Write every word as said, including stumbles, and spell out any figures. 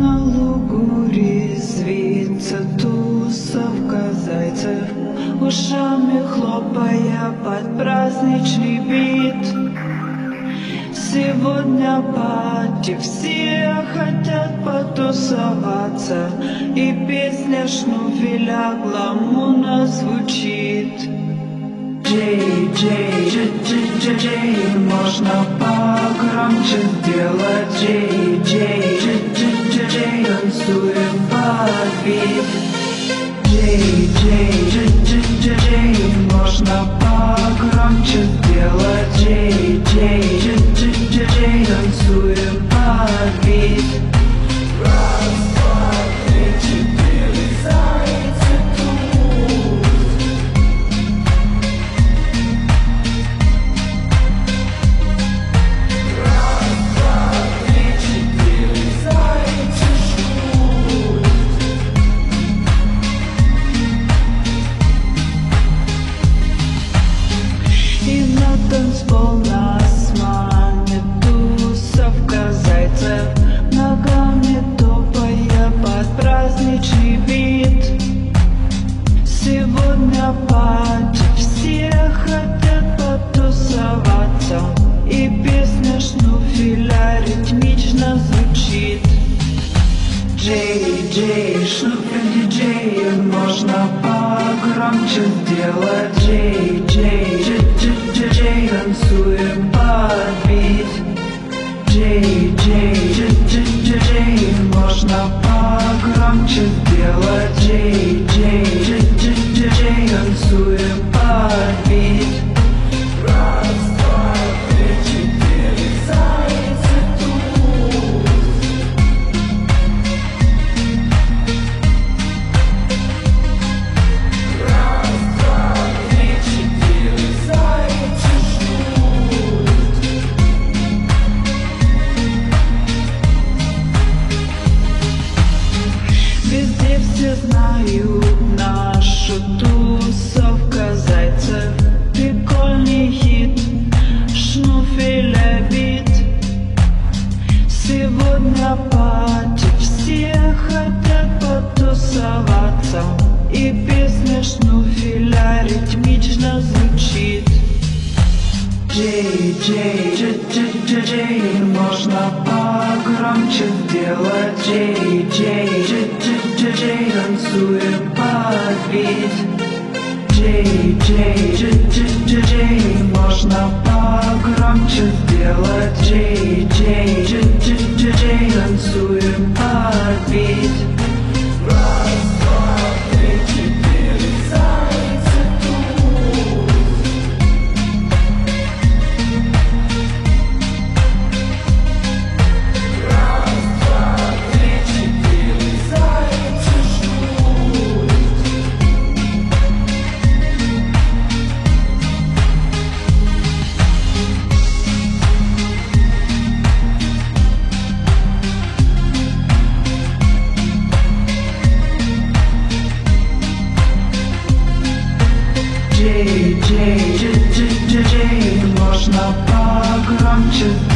На лугу резвится тусовка зайцев, ушами хлопая под праздничный бит. Сегодня пати, все хотят потусоваться, и песня шнуфеля гламурно звучит. Джей, Джей, Джей, Джей, Джей, Джей, можно погромче сделать. Джей, Джей, Джей, Джей, Джей, Джей, танцуем под бит. Джей, Джей, Джей, Джей, Джей, Джей, можно погромче сделать. Джей, Джей, Джей, Джей, Джей, Джей, танцуем под бит. Раз, два, три, четыре, зайцы тут. Раз, два, три, четыре, зайцы ждут. И на танцпол нас манит тусовка зайцев, ногами топая под праздничный бит. Сегодня пати, все хотят потусоваться, и песня шнуфеля ритмично звучит. Джей, Джей, шнуфель диджей, можно погромче сделать. Джей, Джей, Джей, Джей, Джей, Джей, танцуем под бит. Джей, Джей, Джей, Джей, Джей, Джей, можно погромче сделать. Джей, Джей, Джей, Джей, Джей, Джей, танцуем под бит. Раз, два, три, четыре, зайцы тут. Раз, два, три, четыре, зайцы ждут. Везде все знают нашу тусовка зайцев. Прикольный хит, шнуфеля бит. Сегодня пати, все хотят потусоваться, и песня шнуфеля ритмично звучит. Джей, Джей, Джей, Джей, Джей, Джей, можно погромче сделать. Джей, Джей, Джей, Джей, Джей, Джей, танцуем под бит. Джей, Джей, Джей, Джей, Джей, Джей, можно погромче сделать. Джей, Джей, Джей, Джей, Джей, Джей, танцуем под бит. Раз, два, три, четыре, зайцы тут. Раз, два, три, четыре, зайцы ждут. Джей, Джей, Джей, Джей, Джей, Джей, можно погромче